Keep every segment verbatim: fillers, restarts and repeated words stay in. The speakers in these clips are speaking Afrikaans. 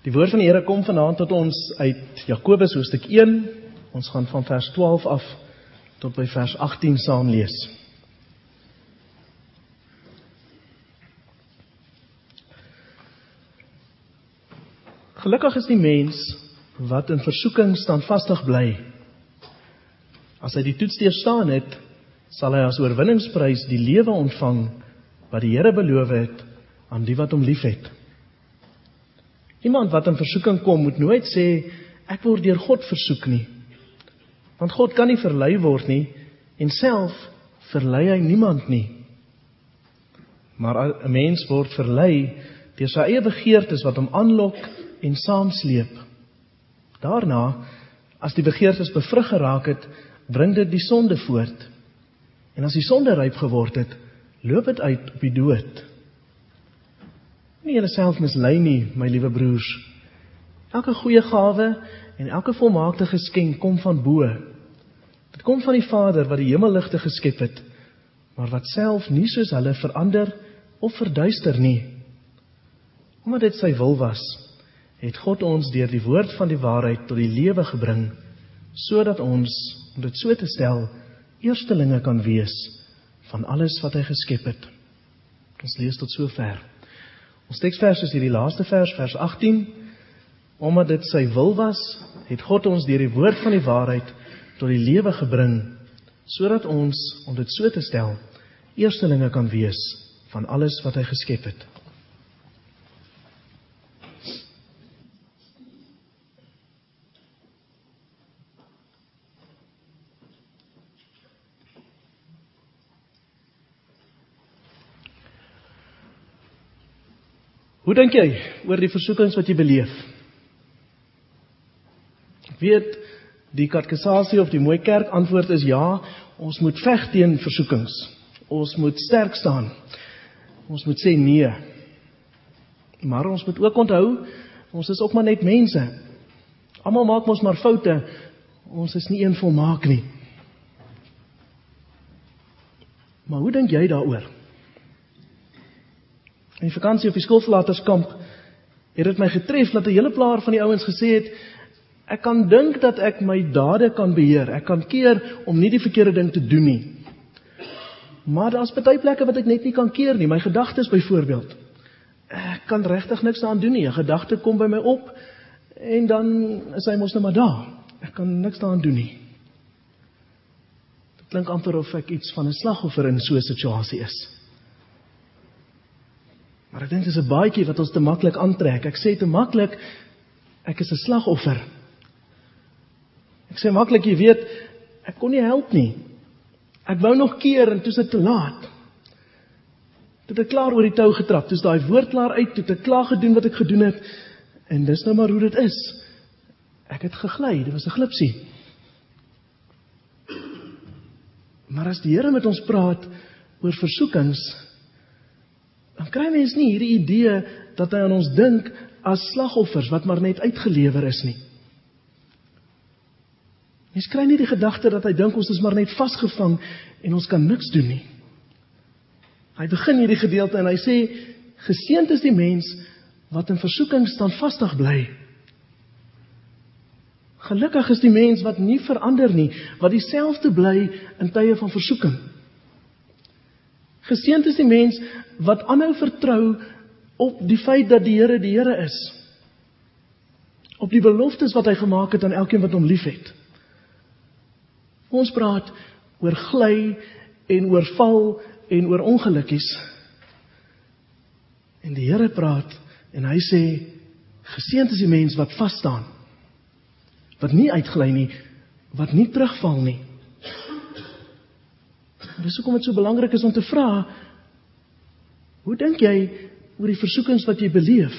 Die woord van die Here kom vanaand tot ons uit Jakobus hoofstuk een. Ons gaan van vers twaalf af tot by vers agttien saam lees. Gelukkig is die mens wat in versoeking standvastig bly. As hy die toets deurstaan het, sal hy as oorwinningsprys die lewe ontvang wat die Here beloof het aan die wat hom liefhet. Iemand wat in versoeking kom, moet nooit sê, ek word deur God versoek nie. Want God kan nie verlei word nie, en self verlei hy niemand nie. Maar 'n mens word verlei deur sy eie begeertes wat hom aanlok en saamsleep. Daarna, as die begeertes bevrug geraak het, bring dit die sonde voort. En as die sonde ryp geword het, loop dit uit op die dood. Nie julle self mislei nie, my liewe broers. Elke goeie gawe en elke volmaakte geskenk kom van bo. Dit kom van die Vader wat die hemelligte geskep het, maar wat self nie soos hulle verander of verduister nie. Omdat dit sy wil was, het God ons deur die woord van die waarheid tot die lewe gebring, sodat ons, om dit so te stel, eerstelinge kan wees van alles wat hy geskep het. Ons lees tot sover. Ons teksvers is hierdie laaste vers, vers agttien. Omdat dit sy wil was, het God ons deur die woord van die waarheid tot die lewe gebring, sodat ons, om dit so te stel, eerstelinge kan wees van alles wat hy geskep het. Hoe dink jy oor die versoekings wat jy beleef? Ek weet, die katekisasie of die mooi kerk antwoord is ja, ons moet veg teen versoekings. Ons moet sterk staan. Ons moet sê nee. Maar ons moet ook onthou, ons is ook maar net mense. Almal maak ons maar foute. Ons is nie een volmaak nie. Maar hoe dink jy daaroor? In die vakansie op die skoolverlaterskamp het dit my getref dat 'n hele paar van die ouens gesê het, ek kan dink dat ek my dade kan beheer, ek kan keer om nie die verkeerde ding te doen nie. Maar daar's baie plekke wat ek net nie kan keer nie, my gedagtes byvoorbeeld. Ek kan regtig niks daaraan doen nie, 'n gedagte kom by my op en dan is hy mos nou maar daar. Ek kan niks daaraan doen nie. Dit klink amper of ek iets van 'n slagoffer in so 'n situasie is. Maar ek dink dit is 'n baadjie wat ons te maklik aantrek. Ek sê te maklik, ek is 'n slagoffer. Ek sê maklik, jy weet, ek kon nie help nie. Ek wou nog keer en toe is dit te laat. Toe het ek klaar oor die tou getrap, toe is daai woord klaar uit, toe het ek klaar gedoen wat ek gedoen het, en dis nou maar hoe dit is. Ek het gegly, dit was 'n glipsie. Maar as die Here met ons praat oor versoekings, dan kry mens nie hierdie idee dat hy aan ons dink as slagoffers wat maar net uitgelewer is nie. Mens kry nie die gedagte dat hy dink ons is maar net vasgevang en ons kan niks doen nie. Hy begin hierdie gedeelte en hy sê, geseënd is die mens wat in versoeking standvastig bly. Gelukkig is die mens wat nie verander nie, wat dieselfde bly in tye van versoeking. Geseënd is die mens wat aanhou vertrou op die feit dat die Here die Here is. Op die beloftes wat hy gemaak het aan elkeen wat hom liefhet. Ons praat oor gly en oor val en oor ongelukkies. En die Here praat en hy sê, geseënd is die mens wat vas staan. Wat nie uitgly nie, wat nie terugval nie. Dis hoekom dit so belangrik is om te vra, hoe dink jy oor die versoekings wat jy beleef?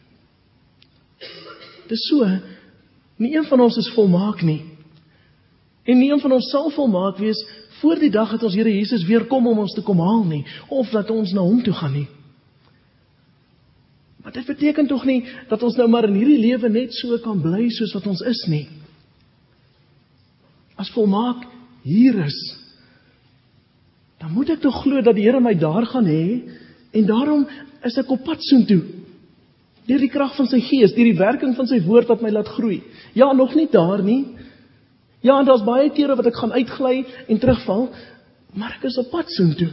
Dis so, nie een van ons is volmaak nie. En nie een van ons sal volmaak wees voor die dag dat ons Here Jesus weer kom om ons te kom haal nie, of dat ons na hom toe gaan nie. Maar dit beteken tog nie dat ons nou maar in hierdie lewe net so kan bly soos wat ons is nie. As volmaak hier is, dan moet ek tog glo dat die Here my daar gaan hê, en daarom is ek op pad soontoe. Deur die krag van sy gees, deur die werking van sy woord wat my laat groei. Ja, nog nie daar nie. Ja, en daar's baie kere wat ek gaan uitgly en terugval, maar ek is op pad soontoe.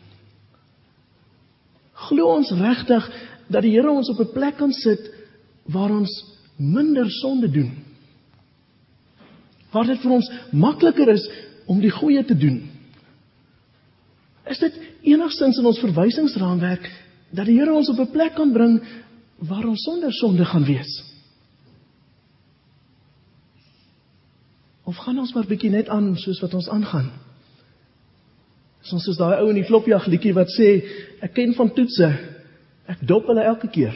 Glo ons regtig dat die Here ons op 'n plek kan sit waar ons minder sonde doen? Waar dit vir ons makliker is om die goeie te doen? Is dit enigstens in ons verwysingsraamwerk dat die Here ons op 'n plek kan bring waar ons sonder sonde gaan wees? Of gaan ons maar bietjie net aan soos wat ons aangaan? Is ons soos daai ou in die klopjag liedjie wat sê, ek ken van toetse, ek dop hulle elke keer.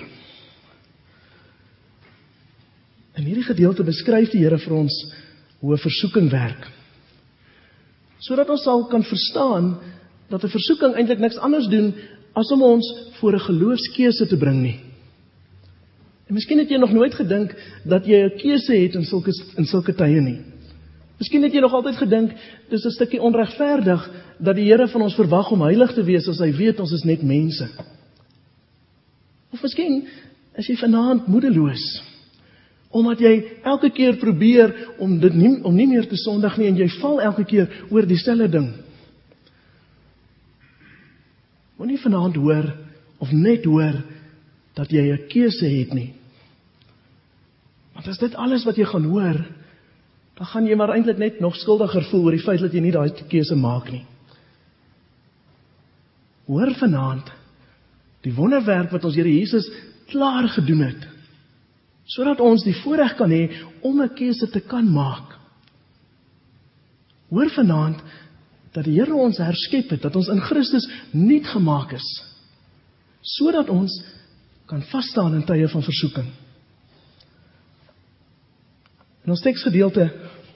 In hierdie gedeelte beskryf die Here vir ons hoe 'n versoeking werk. Sodat ons sal kan verstaan dat 'n versoeking eintlik niks anders doen as om ons voor 'n geloofskeuse te bring nie. En miskien het jy nog nooit gedink dat jy 'n keuse het in sulke in sulke tye nie. Miskien het jy nog altyd gedink dis 'n stukkie onregverdig dat die Here van ons verwag om heilig te wees as hy weet ons is net mense. Of miskien is jy vanaand moedeloos omdat jy elke keer probeer om dit nie om nie meer te sondig nie en jy val elke keer oor dieselfde ding. Moenie vanaand hoor of net hoor dat jy 'n keuse het nie. Want as dit alles wat jy gaan hoor, dan gaan jy maar eintlik net nog skuldiger voel oor die feit dat jy nie daai keuse maak nie. Hoor vanaand die wonderwerk wat ons Here Jesus klaar gedoen het, sodat ons die voorreg kan hê om 'n keuse te kan maak. Hoor vanaand dat die Here ons herskep het, dat ons in Christus nuut gemaak is, sodat ons kan vasstaan in tye van versoeking. In ons teksgedeelte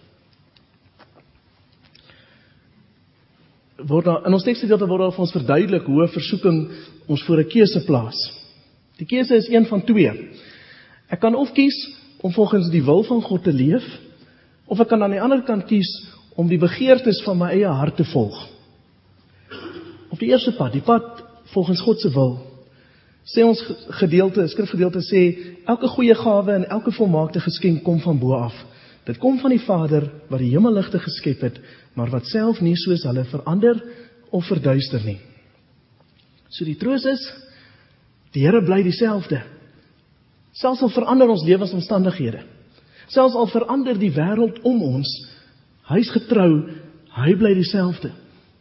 word daar, in ons teksgedeelte word daar vir ons verduidelik hoe 'n versoeking ons voor 'n keuse plaas. Die keuse is een van twee. Ek kan of kies om volgens die wil van God te leef, of ek kan aan die ander kant kies om die begeertes van my eie hart te volg. Op die eerste pad, die pad volgens God se wil, sê ons gedeelte, skrifgedeelte sê, elke goeie gawe en elke volmaakte geskenk kom van bo af. Dit kom van die Vader wat die hemelligte geskep het, maar wat self nie soos hulle verander of verduister nie. So die troos is, die Here bly dieselfde. Selfs al verander ons lewensomstandighede, selfs al verander die wêreld om ons, hy is getrou, hy bly dieselfde.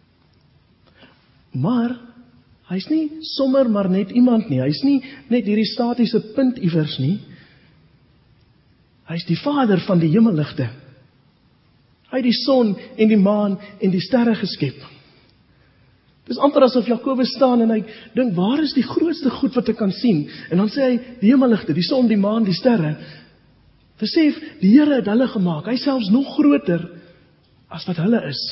Maar hy is nie sommer maar net iemand nie, hy is nie net hierdie statiese punt iewers nie. Hy is die Vader van die hemelligte. Hy het die son en die maan en die sterre geskep. Dis amper asof Jakobus staan en hy dink, waar is die grootste goed wat ek kan sien? En dan sê hy, die hemelligte, die son, die maan, die sterre. Besef, die Here het hulle gemaak, hy selfs nog groter as wat hulle is.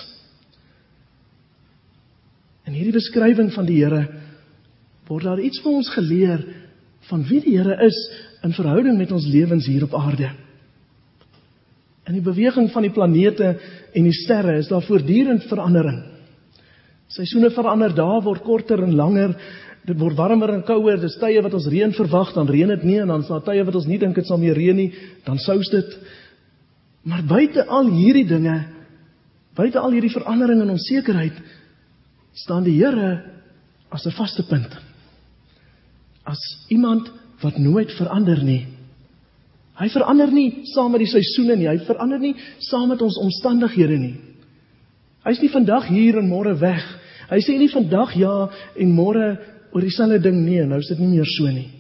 In hierdie beskrywing van die Here word daar iets vir ons geleer van wie die Here is in verhouding met ons lewens hier op aarde. In die beweging van die planete en die sterre is daar voortdurend verandering. Seisoene verander, dae word korter en langer, dit word warmer en kouer, dis tye wat ons reën verwag, dan reën dit nie, en dan is daar tye wat ons nie dink dit sal meer reën nie, dan sous dit. Maar buite al hierdie dinge, buite al hierdie verandering en onsekerheid, staan die Here as 'n vaste punt. As iemand wat nooit verander nie. Hy verander nie saam met die seisoene nie, hy verander nie saam met ons omstandighede nie. Hy is nie vandag hier en môre weg. Hy sê nie vandag ja en môre oor dieselfde ding nee, nou is dit nie meer so nie.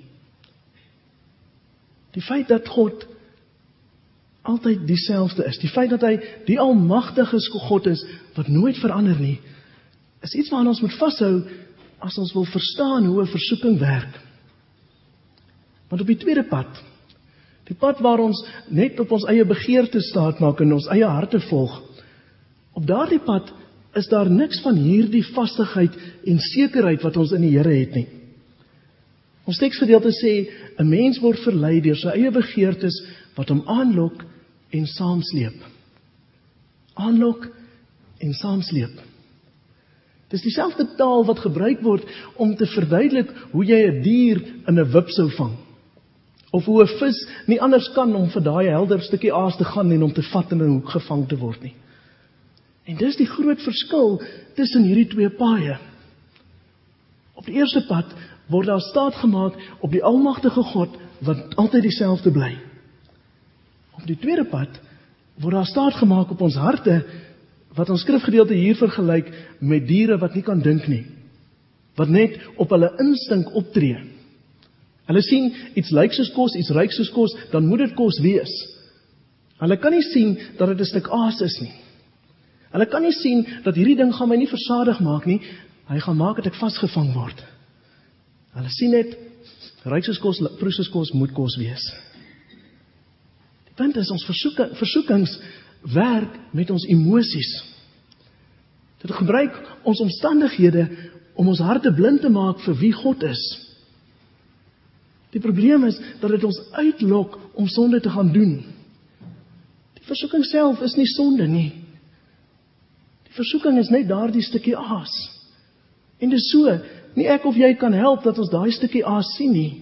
Die feit dat God altyd dieselfde is, die feit dat hy die almagtige God is, wat nooit verander nie, is iets waaraan ons moet vashou as ons wil verstaan hoe 'n versoeking werk. Want op die tweede pad, die pad waar ons net op ons eie begeerte staat maak en ons eie harte volg, op daardie pad is daar niks van hierdie vastigheid en sekerheid wat ons in die Here het nie. Ons teksgedeelte sê, 'n mens word verlei deur sy eie begeertes wat hom aanlok en saamsleep. Aanlok en saamsleep. Dis dieselfde taal wat gebruik word om te verduidelik hoe jy 'n dier in 'n wip sou vang. Of hoe 'n vis nie anders kan om vir daai helder stukkie aas te gaan en om te vat en in 'n hoek gevang te word nie. En dis die groot verskil tussen hierdie twee paaie. Op die eerste pad word daar staat gemaak op die almagtige God wat altyd dieselfde bly. Op die tweede pad word daar staat gemaak op ons harte wat ons skrifgedeelte hier vergelyk met diere wat nie kan dink nie. Wat net op hulle instink optree. Hulle sien iets lyk soos kos, iets ryk soos kos, dan moet dit kos wees. Hulle kan nie sien dat dit 'n stuk aas is nie. Hulle kan nie sien dat hierdie ding gaan my nie versadig maak nie, hy gaan maak dat ek vasgevang word. Hulle sien net, ryk soos kos, proe soos kos, moet kos wees. Die punt is, ons versoeke, versoekings werk met ons emosies. Dit gebruik ons omstandighede om ons harte blind te maak vir wie God is. Die probleem is dat dit ons uitlok om sonde te gaan doen. Die versoeking self is nie sonde nie. Die versoeking is net daardie stukkie aas. En dis so, nie ek of jy kan help dat ons daai stukkie aas sien nie.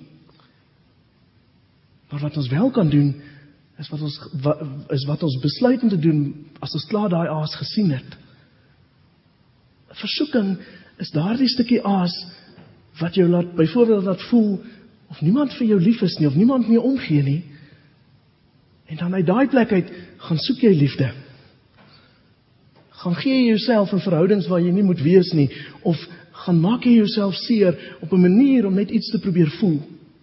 Maar wat ons wel kan doen, is wat ons, wat, is wat ons besluit om te doen as ons klaar daai aas gesien het. Versoeking is daardie stukkie aas wat jou laat, byvoorbeeld laat voel of niemand vir jou lief is nie, of niemand meer omgee nie. En dan uit daai plek uit gaan soek jy liefde. Gaan gee jy jouself in verhoudings waar jy nie moet wees nie, of gaan maak jy jouself seer op 'n manier om net iets te probeer voel.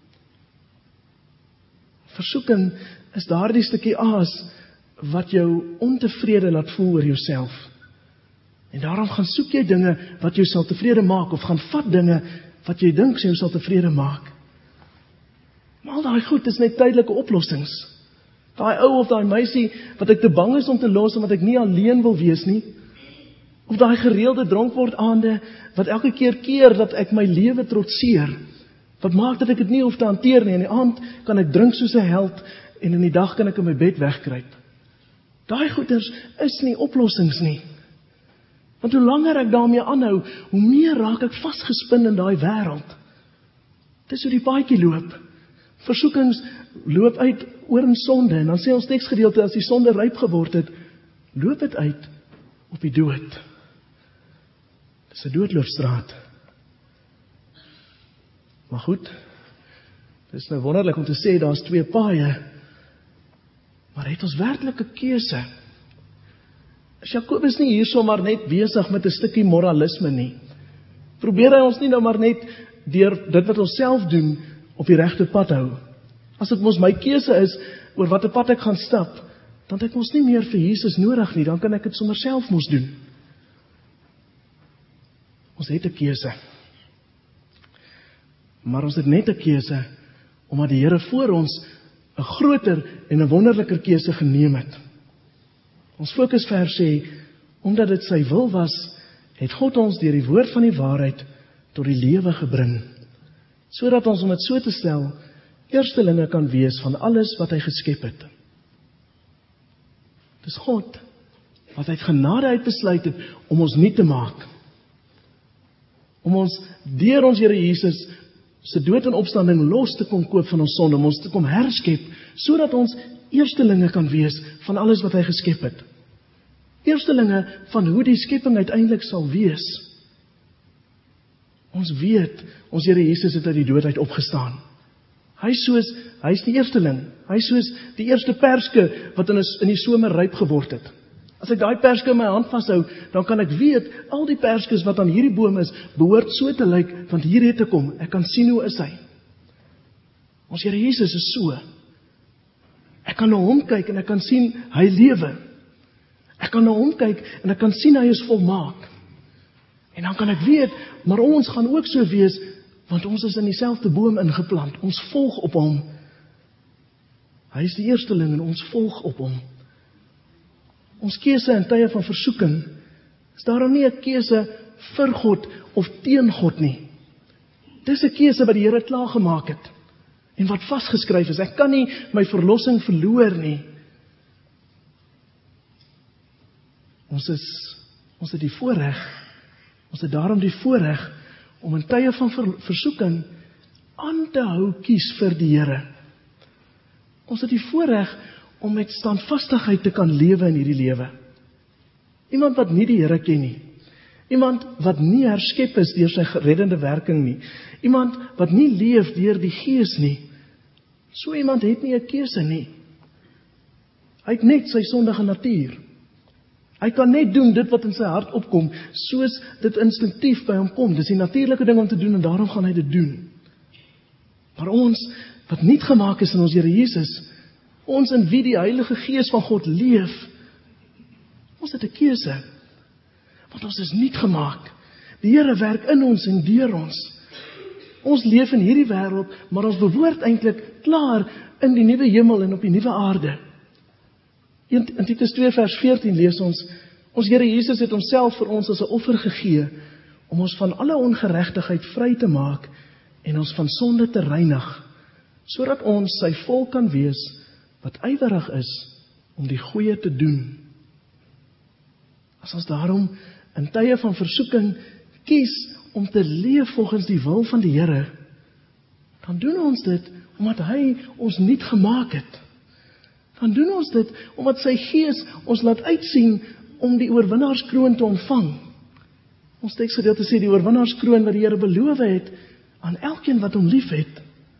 Versoeking is daardie stukkie aas wat jou ontevrede laat voel oor jouself. En daarom gaan soek jy dinge wat jou sal tevrede maak, of gaan vat dinge wat jy dink jou sal tevrede maak. Maar al daai goed is net tydelike oplossings. Daai ou of daai meisie wat ek te bang is om te los omdat ek nie alleen wil wees nie. Of daai gereelde dronkwordaande wat elke keer keer dat ek my lewe trotseer. Wat maak dat ek dit nie hoef te hanteer nie. In die aand kan ek drink soos 'n held en in die dag kan ek in my bed wegkruip. Daai goeders is nie oplossings nie. Want hoe langer ek daarmee aanhou, hoe meer raak ek vasgespin in daai wêreld. Dis hoe die paadjie loop. Versoekings loop uit oor in sonde, en dan sê ons teksgedeelte, as die sonde ryp geword het, loop dit uit op die dood. Dis 'n doodloopstraat. Maar goed, dit is nou wonderlik om te sê, daar's twee paaie, maar het ons werklik 'n keuse? Is Jakobus nie hier sommer net besig met 'n stukkie moralisme nie? Probeer hy ons nie nou maar net deur dit wat ons self doen op die regte pad hou? As dit mos my keuse is oor watter pad ek gaan stap, dan het ek mos nie meer vir Jesus nodig nie, dan kan ek dit sommer self mos doen. Ons het 'n keuse. Maar ons het net 'n keuse omdat die Here voor ons 'n groter en 'n wonderliker keuse geneem het. Ons fokusvers sê, omdat dit sy wil was, het God ons deur die woord van die waarheid tot die lewe gebring, sodat ons, om dit so te stel, eerstelinge kan wees van alles wat hy geskep het. Dis God wat uit genade uit besluit het om ons nuut te maak. Om ons deur ons Here Jesus se dood en opstanding los te kom koop van ons sonde, om ons te kom herskep, sodat ons eerstelinge kan wees van alles wat hy geskep het. Eerstelinge van hoe die skepping uiteindelik sal wees. Ons weet, ons Here Jesus het uit die dood uit opgestaan. Hy is soos, hy is die eersteling, hy is soos die eerste perske wat in, in die somer ryp geword het. As ek daai perske in my hand vashou, dan kan ek weet, al die perskes wat aan hierdie boom is, behoort so te lyk, want hier het ek hom, ek kan sien hoe is hy. Ons Here Jesus is so. Ek kan na hom kyk en ek kan sien, hy lewe. Ek kan na hom kyk en ek kan sien, hy is volmaak. En dan kan ek weet, maar ons gaan ook so wees, want ons is in dieselfde boom ingeplant. Ons volg op hom. Hy is die eersteling en ons volg op hom. Ons keuse in tye van versoeking is daarom nie 'n keuse vir God of teen God nie. Dis 'n keuse wat die Here klaar gemaak het en wat vasgeskryf is. Ek kan nie my verlossing verloor nie. Ons is ons het die voorreg, ons het daarom die voorreg om in tye van ver, versoeking aan te hou kies vir die Here. Ons het die voorreg om met standvastigheid te kan lewe in hierdie lewe. Iemand wat nie die Here ken nie. Iemand wat nie herskep is deur sy reddende werking nie. Iemand wat nie leef deur die Gees nie. So iemand het nie 'n keuse nie. Hy het net sy sondige natuur. Hy kan net doen dit wat in sy hart opkom, soos dit instinktief by hom kom. Dis die natuurlike ding om te doen en daarom gaan hy dit doen. Maar ons, wat niet gemaak is in ons Here Jesus, ons in wie die Heilige Gees van God leef, ons het 'n keuse. Want ons is niet gemaak. Die Here werk in ons en deur ons. Ons leef in hierdie wêreld, maar ons behoort eintlik klaar in die nuwe hemel en op die nuwe aarde. In Titus twee vers veertien lees ons, ons Here Jesus het homself vir ons as 'n offer gegee, om ons van alle ongeregtigheid vry te maak, en ons van sonde te reinig, sodat ons sy volk kan wees, wat ywerig is, om die goeie te doen. As ons daarom in tye van versoeking kies om te leef volgens die wil van die Here, dan doen ons dit omdat hy ons niet gemaak het. Dan doen ons dit omdat sy Gees ons laat uitsien om die oorwinnaarskroon te ontvang. Ons teksgedeelte sê die oorwinnaarskroon wat die Here beloof het aan elkeen wat hom lief het.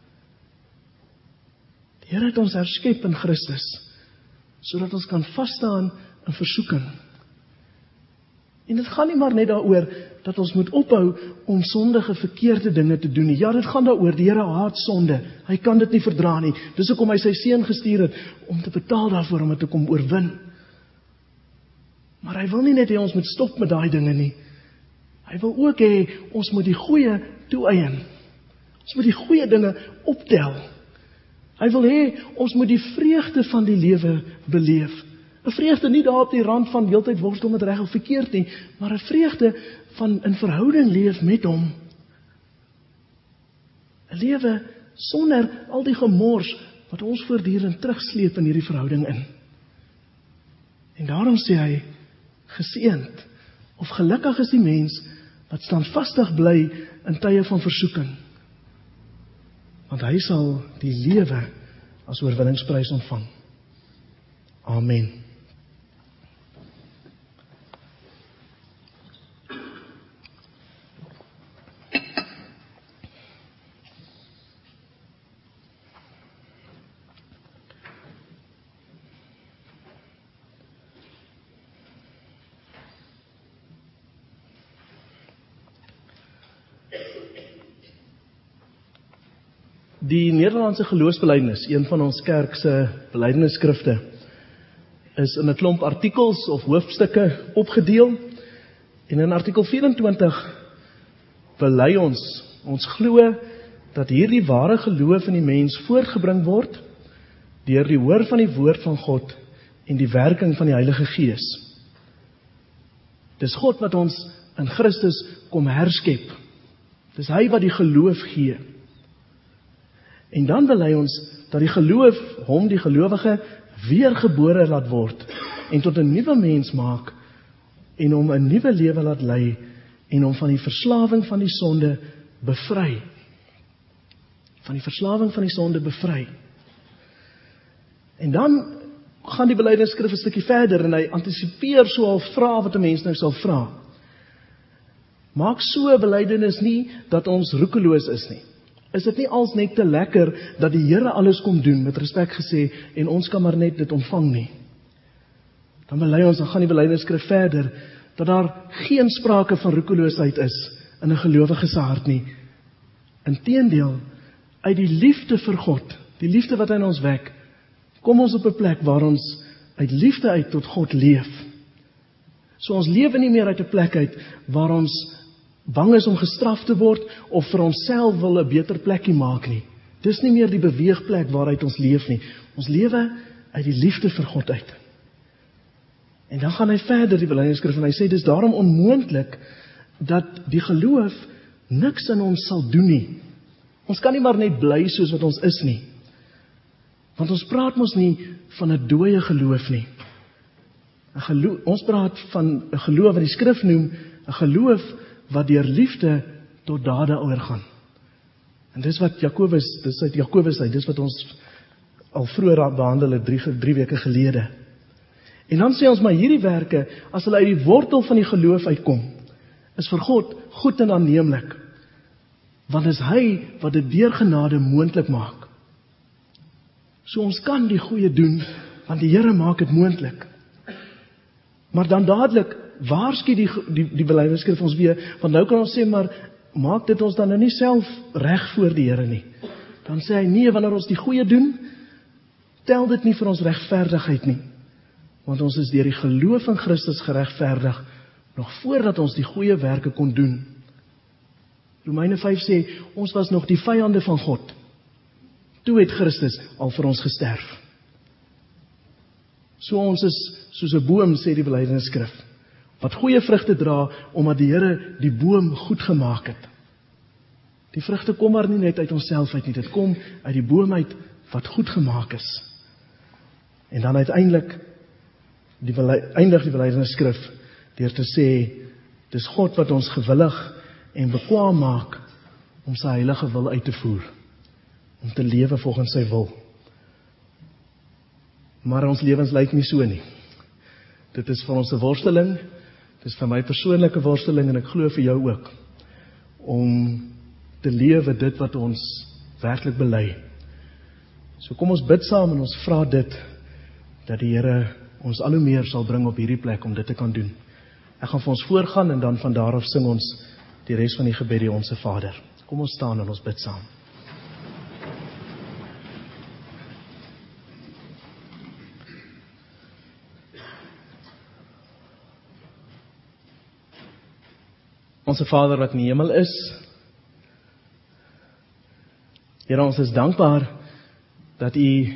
Die Here het ons herskep in Christus, sodat ons kan vasstaan in versoeking. En dit gaan nie maar net daaroor dat ons moet ophou om sondige verkeerde dinge te doen nie. Ja, dit gaan daaroor, die Here haat sonde. Hy kan dit nie verdra nie. Dis hoekom hy sy seun gestuur het om te betaal daarvoor, om dit te kom oorwin. Maar hy wil nie net hê ons moet stop met daai dinge nie. Hy wil ook hê ons moet die goeie toeëien. Ons moet die goeie dinge optel. Hy wil hê ons moet die vreugde van die lewe beleef. 'n Vreugde nie daar op die rand van heeltyd worstel met reg of verkeerd nie, maar 'n vreugde van in verhouding leef met hom. 'n Lewe sonder al die gemors wat ons voortdurend terugsleep in hierdie verhouding in. En daarom sê hy, geseënd of gelukkig is die mens wat standvastig bly in tye van versoeking. Want hy sal die lewe as oorwinningsprys ontvang. Amen. Die Nederlandse geloofsbelijdenis, een van ons kerk se belijdenisskrifte, is in 'n klomp artikels of hoofstukke opgedeel. En in artikel vyf-en-twintig bely ons, ons glo dat hierdie ware geloof in die mens voortgebring word deur die hoor van die woord van God en die werking van die Heilige Gees. Dis God wat ons in Christus kom herskep. Dis hy wat die geloof gee. En dan bely ons dat die geloof hom, die gelowige, weergebore laat word en tot 'n nuwe mens maak en hom 'n nuwe lewe laat lei en hom van die verslawing van die sonde bevry. Van die verslawing van die sonde bevry. En dan gaan die belydenisskrif 'n stukkie verder en hy antisipeer so al vra wat 'n mens nou sal vra. Maak so 'n belydenis nie dat ons roekeloos is nie. Is dit nie als net te lekker dat die Here alles kom doen, met respek gesê, en ons kan maar net dit ontvang nie. Dan bely ons, dan gaan die belydenisskrif verder, dat daar geen sprake van roekeloosheid is in 'n gelowige se hart nie. Inteendeel, uit die liefde vir God, die liefde wat hy in ons wek, kom ons op 'n plek waar ons uit liefde uit tot God leef. So ons lewe nie meer uit 'n plek uit waar ons bang is om gestraf te word, of vir onsself wil 'n beter plekkie maak nie. Dis nie meer die beweegplek waaruit ons leef nie. Ons lewe uit die liefde vir God uit. En dan gaan hy verder die belydenisskrif en hy sê, dis daarom onmoontlik dat die geloof niks in ons sal doen nie. Ons kan nie maar net bly soos wat ons is nie. Want ons praat mos nie van 'n dooie geloof nie. 'n geloof, ons praat van 'n geloof wat die skrif noem, 'n geloof wat deur liefde tot dade oorgaan. En dis wat Jakobus, dis uit Jakobus uit, dis wat ons al vroeër behandel het, drie, drie weke gelede. En dan sê ons, maar hierdie werke, as hulle uit die wortel van die geloof uitkom, is vir God goed en aanneemlik, want is hy wat dit deur genade moontlik maak. So ons kan die goeie doen, want die Here maak dit moontlik. Maar dan dadelik, waarsku die, die, die belydenisskrif ons weer, want nou kan ons sê, maar maak dit ons dan nou nie self reg voor die Here nie. Dan sê hy, nee, wanneer ons die goeie doen, tel dit nie vir ons regverdigheid nie. Want ons is deur die geloof in Christus geregverdig, nog voordat ons die goeie werke kon doen. Romeine vyf sê, ons was nog die vyande van God. Toe het Christus al vir ons gesterf. So ons is soos 'n boom, sê die belydenisskrif, wat goeie vrugte dra, omdat die Here die boom goed gemaak het. Die vrugte kom maar nie net uit onsself uit nie, dit kom uit die boom uit wat goed gemaak is. En dan uiteindelik die eindig die belydenisskrif deur te sê, dis God wat ons gewillig en bekwaam maak om sy heilige wil uit te voer, om te lewe volgens sy wil. Maar ons lewens lyk nie so nie. Dit is vir ons 'n worsteling, dit is vir my persoonlike worsteling en ek glo vir jou ook, om te lewe dit wat ons werklik bely. So kom ons bid saam en ons vra dit, dat die Here ons al hoe meer sal bring op hierdie plek om dit te kan doen. Ek gaan vir ons voorgaan en dan van daar af sing ons die res van die gebed die Onse Vader. Kom ons staan en ons bid saam. Onse Vader wat in die hemel is, Here, ons is dankbaar dat U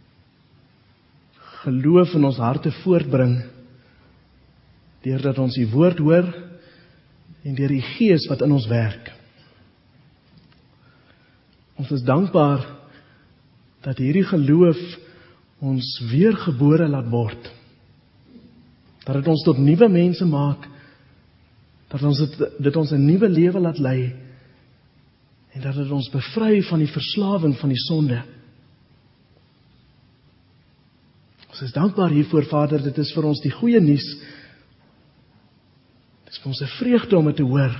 geloof in ons harte voortbring, deurdat ons U woord hoor en deur die Gees wat in ons werk. Ons is dankbaar dat hierdie geloof ons weergebore laat word, dat dit ons tot nuwe mense maak, dat ons dit, dit ons 'n nuwe lewe laat lei, en dat dit ons bevry van die verslawing van die sonde. Ons is dankbaar hiervoor, Vader, dit is vir ons die goeie nuus. Dit is vir ons 'n vreugde om dit te hoor.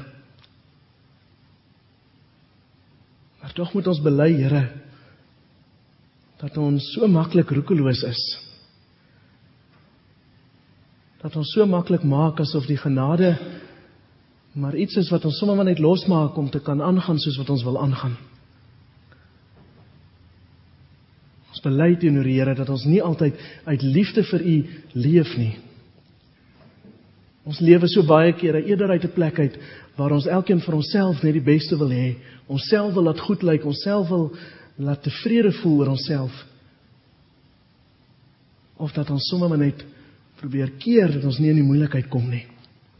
Maar tog moet ons bely, Here, dat ons so maklik roekeloos is. Dat ons so maklik maak asof die genade maar iets is wat ons sommer maar net losmaak om te kan aangaan soos wat ons wil aangaan. Ons bely teenoor die Here dat ons nie altyd uit liefde vir U leef nie. Ons lewe so baie kere eerder uit 'n plek uit waar ons elkeen vir onsself net die beste wil hê, onsself wil laat goed lyk, onsself wil laat tevrede voel oor onsself. Of dat ons sommer maar net probeer keer dat ons nie in die moeilikheid kom nie.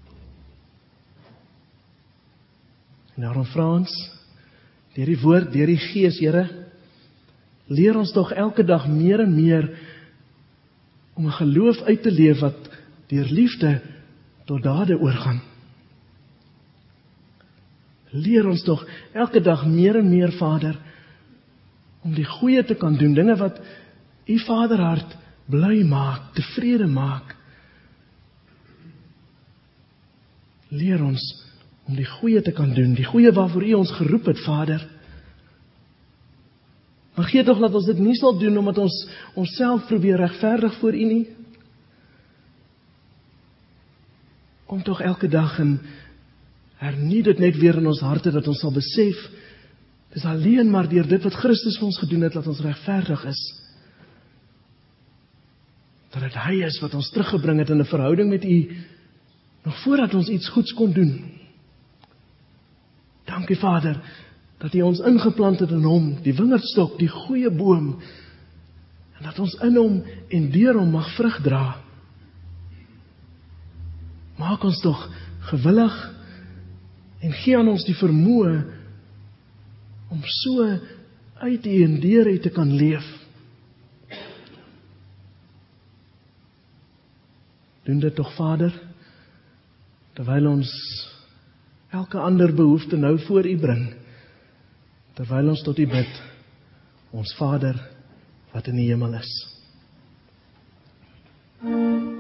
En daarom vra ons, deur die woord, deur die Gees, Here, leer ons tog elke dag meer en meer om 'n geloof uit te leef wat deur liefde tot dade oorgaan. Leer ons tog elke dag meer en meer, Vader, om die goeie te kan doen, dinge wat U Vaderhart bly maak, tevrede maak. Leer ons om die goeie te kan doen, die goeie waarvoor U ons geroep het, Vader. Maar gee tog dat ons dit nie sal doen omdat ons onsself probeer regverdig voor U nie. Kom tog elke dag en hernie dit net weer in ons harte dat ons sal besef, dis alleen maar deur dit wat Christus vir ons gedoen het dat ons regverdig is. Dat dit hy is wat ons teruggebring het in 'n verhouding met U, nog voordat ons iets goeds kon doen. Dankie, Vader, dat U ons ingeplant het in Hom, die wingerdstok, die goeie boom, en dat ons in Hom en deur Hom mag vrug dra. Maak ons tog gewillig en gee aan ons die vermoë om so uit U en deur U te kan leef. Doen dit tog, Vader, terwyl ons elke ander behoefte nou voor U bring, terwyl ons tot U bid, ons Vader wat in die hemel is.